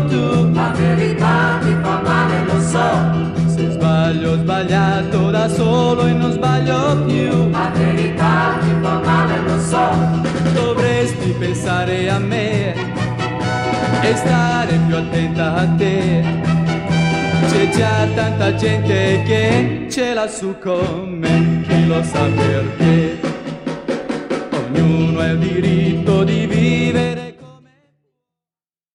tu. La verità ti fa male, lo so. Se sbaglio ho sbagliato da solo e non sbaglio più. La verità ti fa male, lo so. Dovresti pensare a me e stare più attenta a te. C'è già tanta gente che ce l'ha su con me, chi lo sa perché. Ognuno ha il diritto di vivere